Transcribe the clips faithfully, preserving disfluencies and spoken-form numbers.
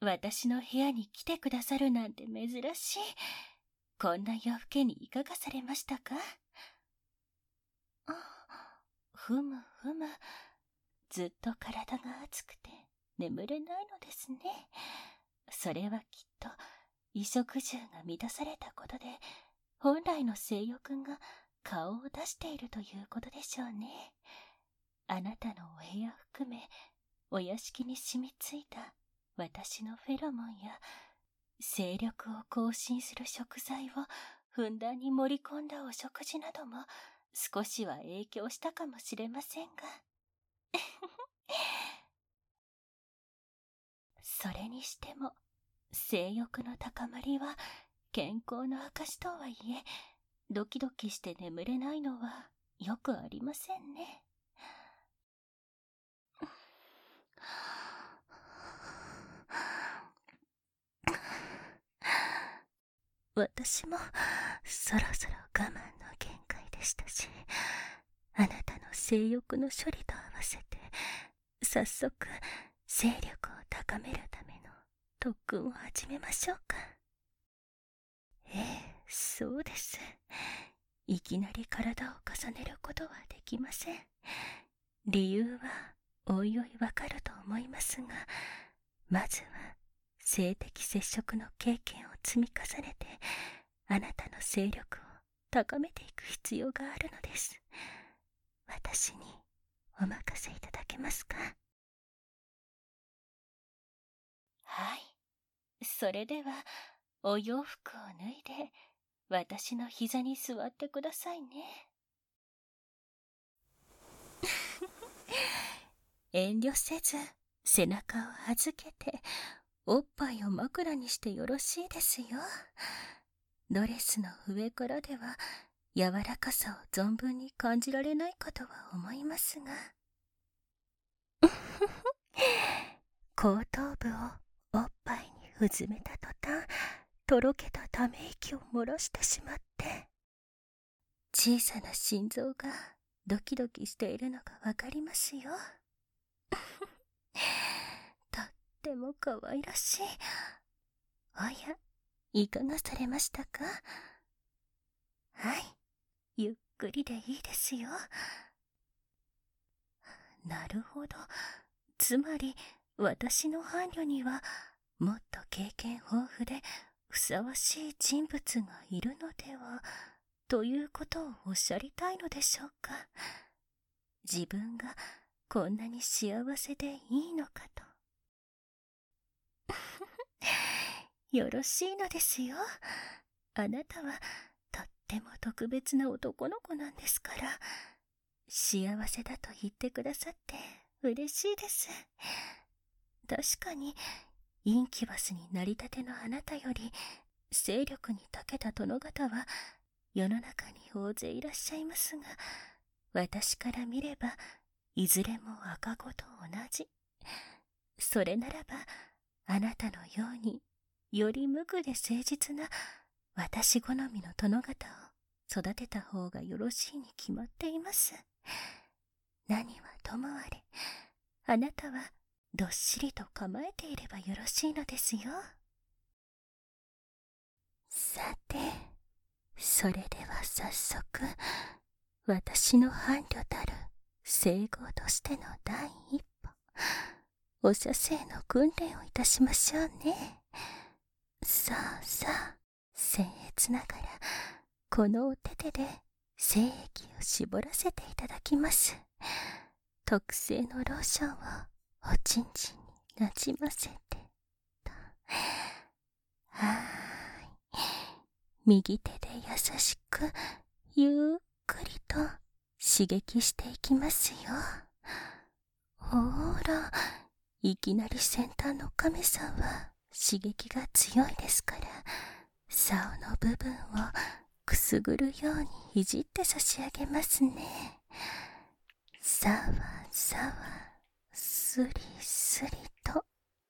私の部屋に来てくださるなんて珍しい。こんな夜更けにいかがされましたか？あ、ふむふむ。ずっと体が熱くて眠れないのですね。それはきっと衣食住が満たされたことで、本来の性欲が顔を出しているということでしょうね。あなたのお部屋含め、お屋敷に染みついた私のフェロモンや、精力を更新する食材をふんだんに盛り込んだお食事なども少しは影響したかもしれませんがそれにしても性欲の高まりは健康の証とはいえ、ドキドキして眠れないのはよくありませんね。私もそろそろ我慢の限界でしたし、あなたの性欲の処理と合わせて早速精力を高めるための特訓を始めましょうか。ええ、そうです。いきなり体を重ねることはできません。理由はおいおいわかると思いますが、まずは性的接触の経験を積み重ねて、あなたの精力を高めていく必要があるのです。私にお任せいただけますか？はい。それではお洋服を脱いで私の膝に座ってくださいね。遠慮せず背中を預けておっぱいを枕にしてよろしいですよ。ドレスの上からでは柔らかさを存分に感じられないかとは思いますが後頭部をおっぱいにうずめた途端、とろけたため息を漏らしてしまって、小さな心臓がドキドキしているのがわかりますよ。とっても可愛らしい。おや、いかがされましたか？はい、ゆっくりでいいですよ。なるほど。つまり私の伴侶にはもっと経験豊富でふさわしい人物がいるのではということをおっしゃりたいのでしょうか。自分がこんなに幸せでいいのかと。よろしいのですよ。あなたはとっても特別な男の子なんですから、幸せだと言ってくださって嬉しいです。確かにインキュバスになりたてのあなたより精力に長けた殿方は世の中に大勢いらっしゃいますが、私から見ればいずれも赤子と同じ。それならばあなたのようにより無垢で誠実な私好みの殿方を育てた方がよろしいに決まっています。何はともあれ、あなたはどっしりと構えていればよろしいのですよ。さて、それでは早速私の伴侶たる整合としての第一歩、お射精の訓練をいたしましょうね。さあさあ、僭越ながらこのお手手で精液を絞らせていただきます。特製のローションをおちんちんになじませてと。はーい。右手で優しくゆっくりと刺激していきますよ。ほーら、いきなり先端の亀さんは刺激が強いですから、竿の部分をくすぐるようにいじって差し上げますね。さわさわ、すりすりと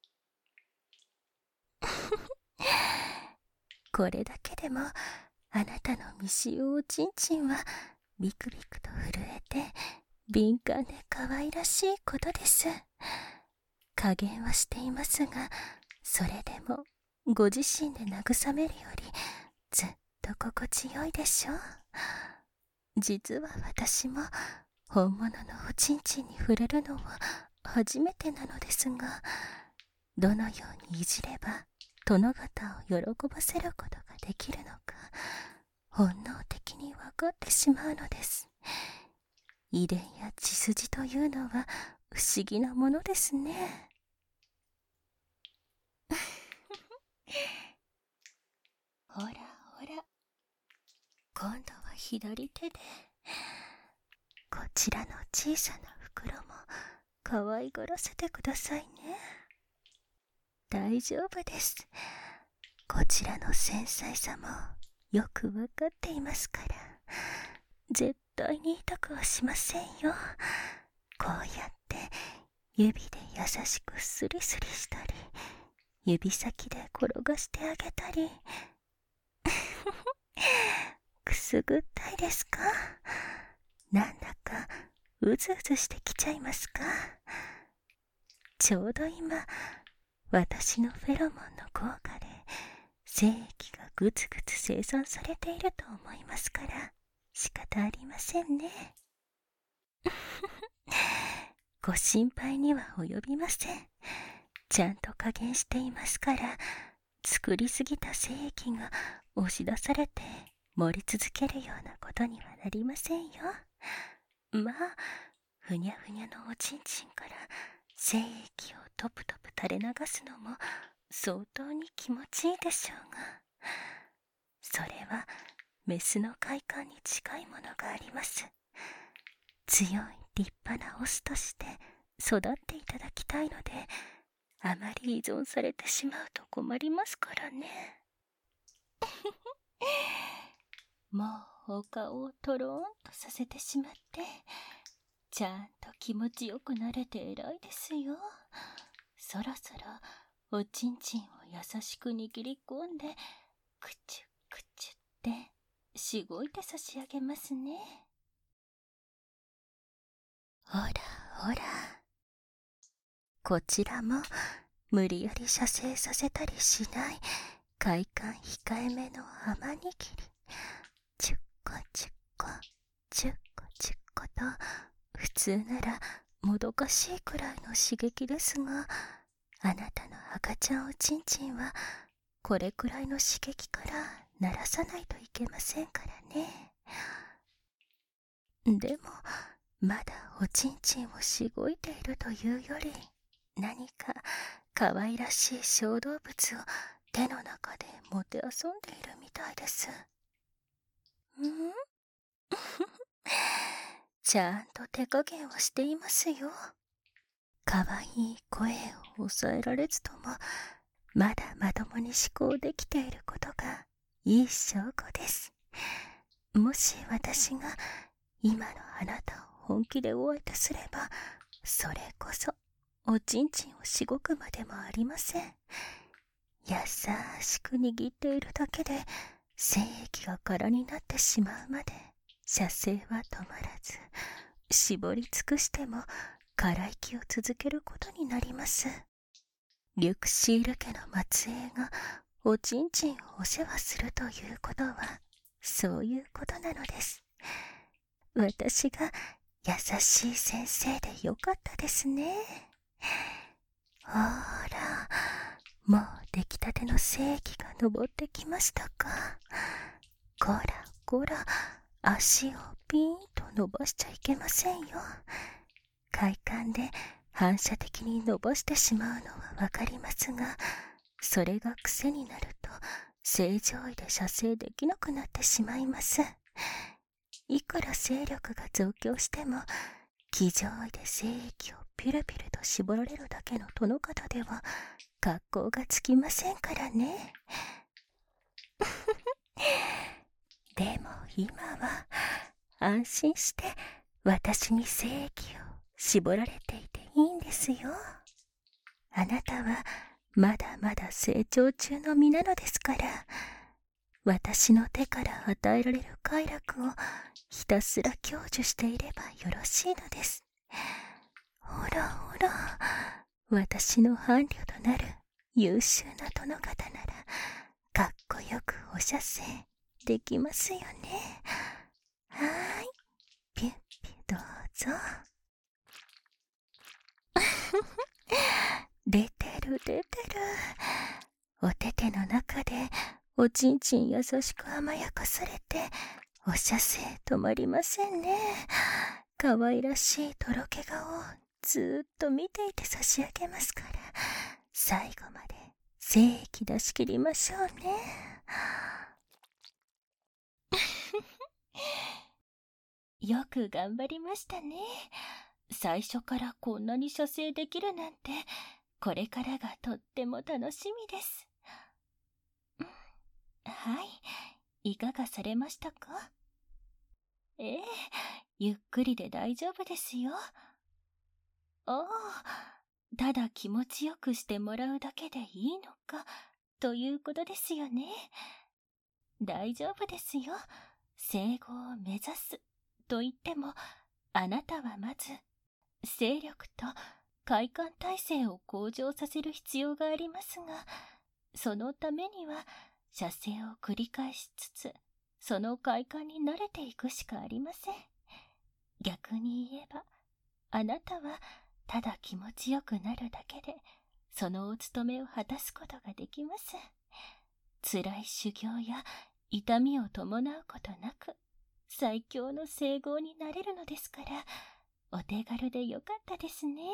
これだけでもあなたの未使用おちんちんはビクビクと震えて敏感で可愛らしいことです。加減はしていますが、 それでもご自身で慰めるよりずっと心地よいでしょう。実は私も本物のおちんちんに触れるのは初めてなのですが、どのようにいじれば殿方を喜ばせることができるのか本能的に分かってしまうのです。遺伝や血筋というのは不思議なものですね。ほらほら、今度は左手でこちらの小さな袋も可愛がらせてくださいね。大丈夫です。こちらの繊細さもよくわかっていますから、絶対に痛くはしませんよ。こうやって指で優しくスリスリしたり、指先で転がしてあげたりくすぐったいですか？なんだかうずうずしてきちゃいますか？ちょうど今、私のフェロモンの効果で精液がぐつぐつ生産されていると思いますから仕方ありませんね。ご心配には及びません。ちゃんと加減していますから、作りすぎた精液が押し出されて盛り続けるようなことにはなりませんよ。まあ、ふにゃふにゃのおちんちんから精液をトプトプ垂れ流すのも相当に気持ちいいでしょうが、それはメスの快感に近いものがあります。強い立派なオスとして育っていただきたいので、あまり依存されてしまうと困りますからね。もうお顔をとろーんとさせてしまって、ちゃんと気持ちよくなれて偉いですよ。そろそろおちんちんを優しく握り込んで、くちゅくちゅってしごいて差し上げますね。ほらほら、こちらも無理やり射精させたりしない快感控えめの甘握り。チュッコチュッコチュッコチュッコと、普通ならもどかしいくらいの刺激ですが、あなたの赤ちゃんおちんちんはこれくらいの刺激から鳴らさないといけませんからね。でもまだおちんちんをしごいているというより、何か可愛らしい小動物を手の中でもてあそんでいるみたいです。んちゃんと手加減をしていますよ。可愛い声を抑えられずとも、まだまともに思考できていることがいい証拠です。もし私が今のあなたを本気でお相手すれば、それこそおちんちんをしごくまでもありません。優しく握っているだけで精液が空になってしまうまで射精は止まらず、絞り尽くしても空息を続けることになります。リュクシール家の末裔がおちんちんをお世話するということはそういうことなのです。私が優しい先生でよかったですね。ほら、もう出来たての精液が上ってきましたか。こらこら、足をピーンと伸ばしちゃいけませんよ。快感で反射的に伸ばしてしまうのはわかりますが、それが癖になると正常位で射精できなくなってしまいます。いくら精力が増強しても、気上位で精液をピュルピュルと絞られるだけの殿方では格好がつきませんからね。でも今は安心して私に精液を絞られていていいんですよ。あなたはまだまだ成長中の身なのですから、私の手から与えられる快楽をひたすら享受していればよろしいのです。ほらほら、私の伴侶となる優秀な殿方ならかっこよくお射精できますよね。はーい、ピュッピュどうぞ。出てる出てる。お手手の中でおちんちん優しく甘やかされてお射精止まりませんね。かわいらしいとろけ顔をずーっと見ていて差し上げますから、最後まで精液出し切りましょうね。よく頑張りましたね。最初からこんなに射精できるなんて、これからがとっても楽しみです。はい、いかがされましたか？ええ、ゆっくりで大丈夫ですよ。ああ、ただ気持ちよくしてもらうだけでいいのか、ということですよね。大丈夫ですよ。生後を目指すと言っても、あなたはまず精力と快感耐性を向上させる必要がありますが、そのためには射精を繰り返しつつ、その快感に慣れていくしかありません。逆に言えば、あなたはただ気持ちよくなるだけで、そのお務めを果たすことができます。辛い修行や痛みを伴うことなく、最強の整合になれるのですから、お手軽でよかったですね。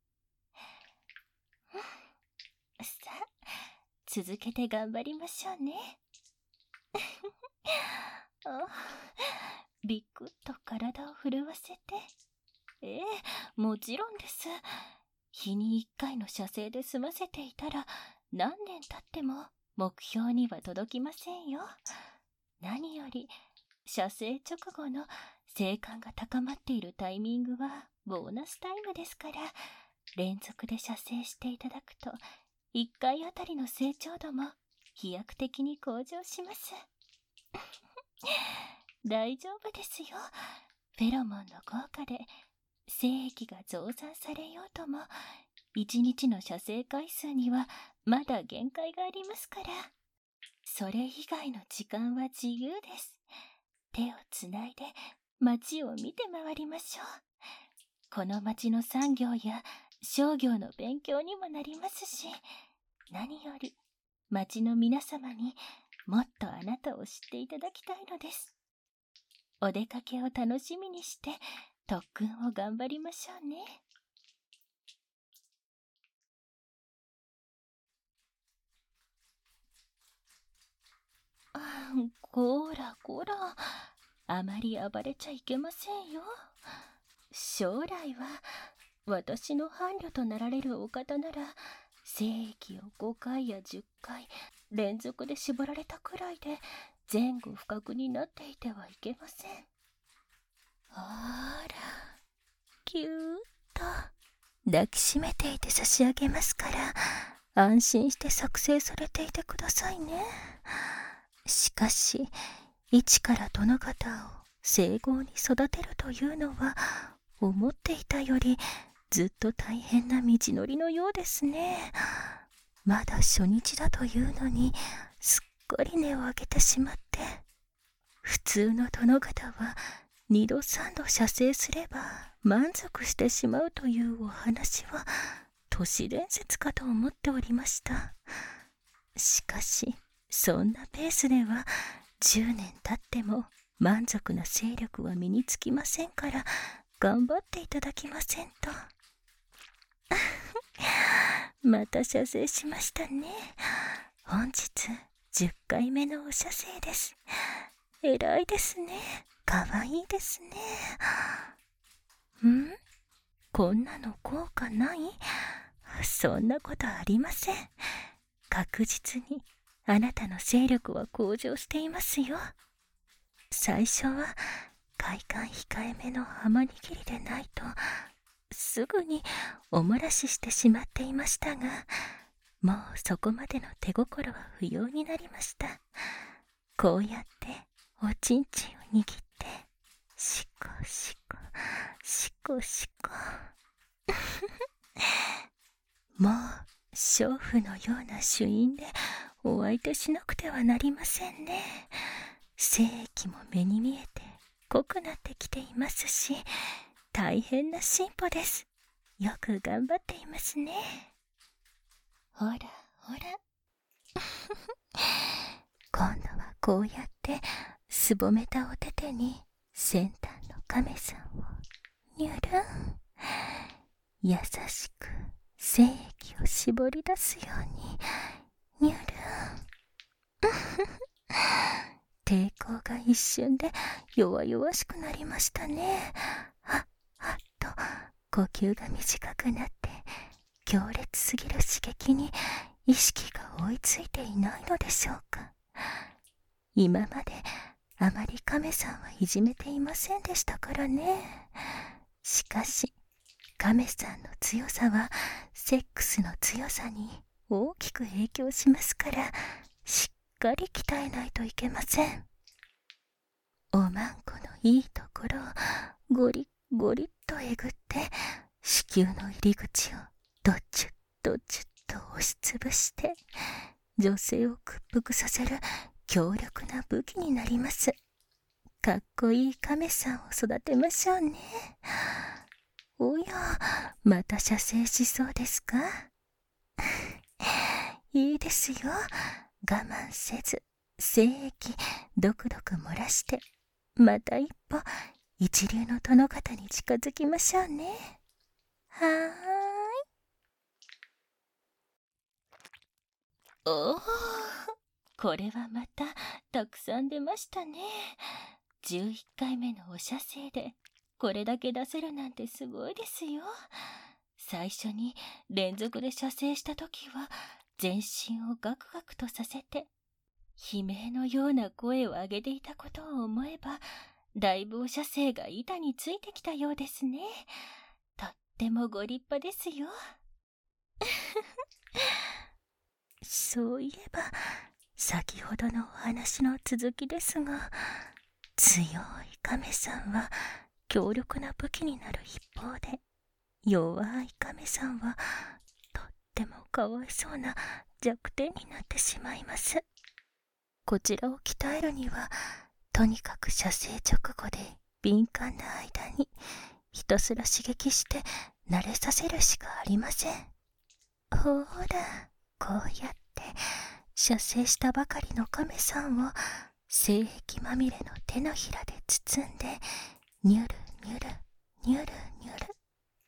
さあ、続けて頑張りましょうね。あ、びっくっと体を震わせて。ええ、もちろんです。日に一回の射精で済ませていたら、何年経っても目標には届きませんよ。何より、射精直後の性感が高まっているタイミングはボーナスタイムですから、連続で射精していただくと、いっかいあたりの成長度も飛躍的に向上します。大丈夫ですよ。フェロモンの効果で精液が増産されようとも、いちにちの射精回数にはまだ限界がありますから、それ以外の時間は自由です。手をつないで街を見て回りましょう。この街の産業や商業の勉強にもなりますし、何より町の皆様にもっとあなたを知っていただきたいのです。お出かけを楽しみにして特訓を頑張りましょうね。こらこら、あまり暴れちゃいけませんよ。将来は私の伴侶となられるお方なら、精液をごかいやじゅっかい連続で絞られたくらいで前後不覚になっていてはいけません。あら、ぎゅーっと抱きしめていて差し上げますから、安心して作成されていてくださいね。しかし、一から殿方を整合に育てるというのは、思っていたよりずっと大変な道のりのようですね。まだ初日だというのに、すっかり音を上げてしまって。普通の殿方は二度三度射精すれば満足してしまうというお話は都市伝説かと思っておりました。しかしそんなペースではじゅうねん経っても満足な精力は身につきませんから、頑張っていただきませんと。また射精しましたね。本日じゅっかいめのお射精です。偉いですね。かわいいですね。ん？こんなの効果ない？そんなことありません。確実にあなたの精力は向上していますよ。最初は快感控えめの浜握りでないとすぐにお漏らししてしまっていましたが、もうそこまでの手心は不要になりました。こうやっておちんちんを握って、しこしこ、しこしこ。もう娼婦のような主因でお相手しなくてはなりませんね。精液も目に見えて濃くなってきていますし、大変な進歩です。よく頑張っていますね。ほらほら今度はこうやってすぼめたお手手に先端の亀さんをにゅるん、優しく精液を絞り出すようににゅるん抵抗が一瞬で弱々しくなりましたね。はっはっと呼吸が短くなって、強烈すぎる刺激に意識が追いついていないのでしょうか。今まであまり亀さんはいじめていませんでしたからね。しかし亀さんの強さはセックスの強さに大きく影響しますから、しっかり鍛えないといけません。おまんこのいいところをゴリッゴリッとえぐって、子宮の入り口をドチュッドチュッと押しつぶして、女性を屈服させる強力な武器になります。かっこいい亀さんを育てましょうね。おや、また射精しそうですか？いいですよ。我慢せず精液どくどく漏らして、また一歩一流の殿方に近づきましょうね。はーい。おお、これはまたたくさん出ましたね。じゅういっかいめのお射精でこれだけ出せるなんてすごいですよ。最初に連続で射精した時は全身をガクガクとさせて悲鳴のような声を上げていたことを思えば、だいぶお射精が板についてきたようですね。とってもご立派ですよ。そういえば先ほどのお話の続きですが、強い亀さんは強力な武器になる一方で、弱い亀さんはとってもかわいそうな弱点になってしまいます。こちらを鍛えるには、とにかく射精直後で敏感な間にひたすら刺激して慣れさせるしかありません。ほら、こうやって射精したばかりの亀さんを精液まみれの手のひらで包んで、ニュルニュルニュルニュル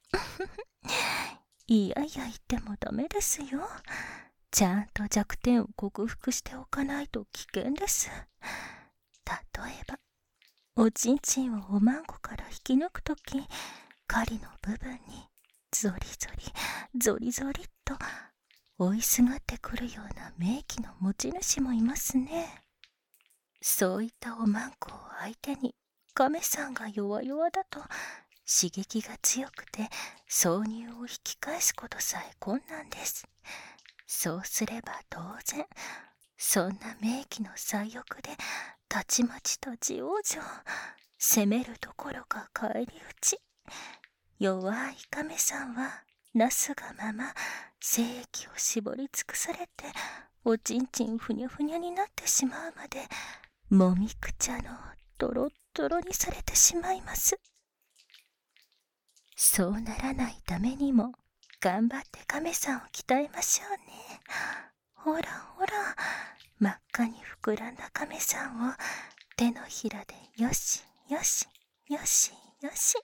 いやいや言ってもダメですよ。ちゃんと弱点を克服しておかないと危険です。例えばおちんちんをおまんこから引き抜くとき、狩りの部分にゾリゾリゾリゾリっと追いすがってくるような名器の持ち主もいますね。そういったおまんこを相手に亀さんが弱々だと、刺激が強くて挿入を引き返すことさえ困難です。そうすれば当然、そんな名器の最欲でたちまちとじ往生、攻めるどころか返り討ち。弱い亀さんはなすがまま精液を絞り尽くされて、おちんちんふにゃふにゃになってしまうまで、もみくちゃのドロッドロにされてしまいます。そうならないためにも頑張って亀さんを鍛えましょうね。ほらほら、真っ赤に膨らんだ亀さんを手のひらでよしよしよしよし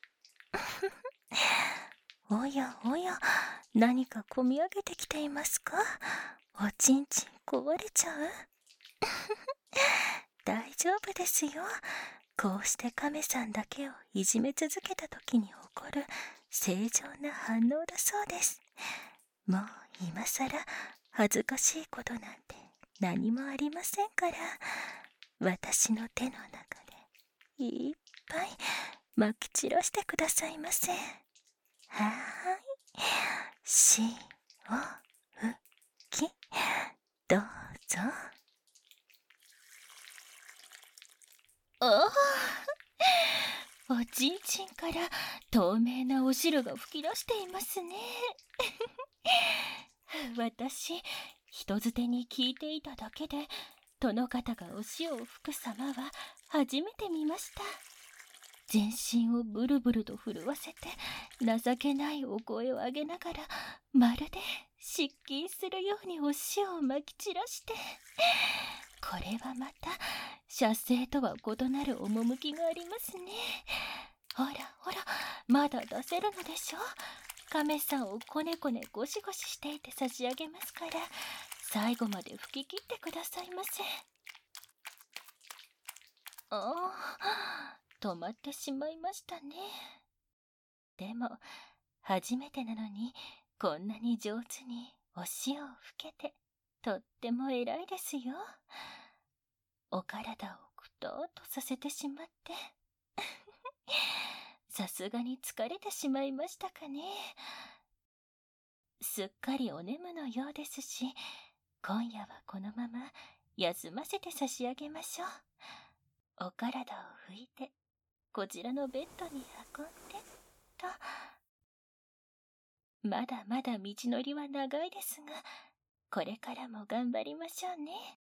おやおや、何かこみ上げてきていますか？おちんちんこぼれちゃう大丈夫ですよ。こうして亀さんだけをいじめ続けた時に起こる正常な反応だそうです。もう今さら恥ずかしいことなんて何もありませんから、私の手の中でいっぱいまき散らしてくださいませ。はーい、しおふき、どうぞ。おお、おちんちんから透明なお汁が噴き出していますね。 私、人づてに聞いていただけで、殿方がお塩を吹く様は初めて見ました。全身をブルブルと震わせて、情けないお声を上げながら、まるで失禁するようにお塩をまき散らして、これはまた、射精とは異なる趣がありますね。ほらほら、まだ出せるのでしょ。亀さんをこねこねゴシゴシしていて差し上げますから、最後まで吹き切ってくださいませ。ああ、止まってしまいましたね。でも、初めてなのに、こんなに上手にお塩を吹けて、とっても偉いですよ。お体をくとーっとさせてしまって。さすがに疲れてしまいましたかね。すっかりお眠のようですし、今夜はこのまま休ませて差し上げましょう。お体を拭いて、こちらのベッドに運んで、と。まだまだ道のりは長いですが、これからも頑張りましょうね。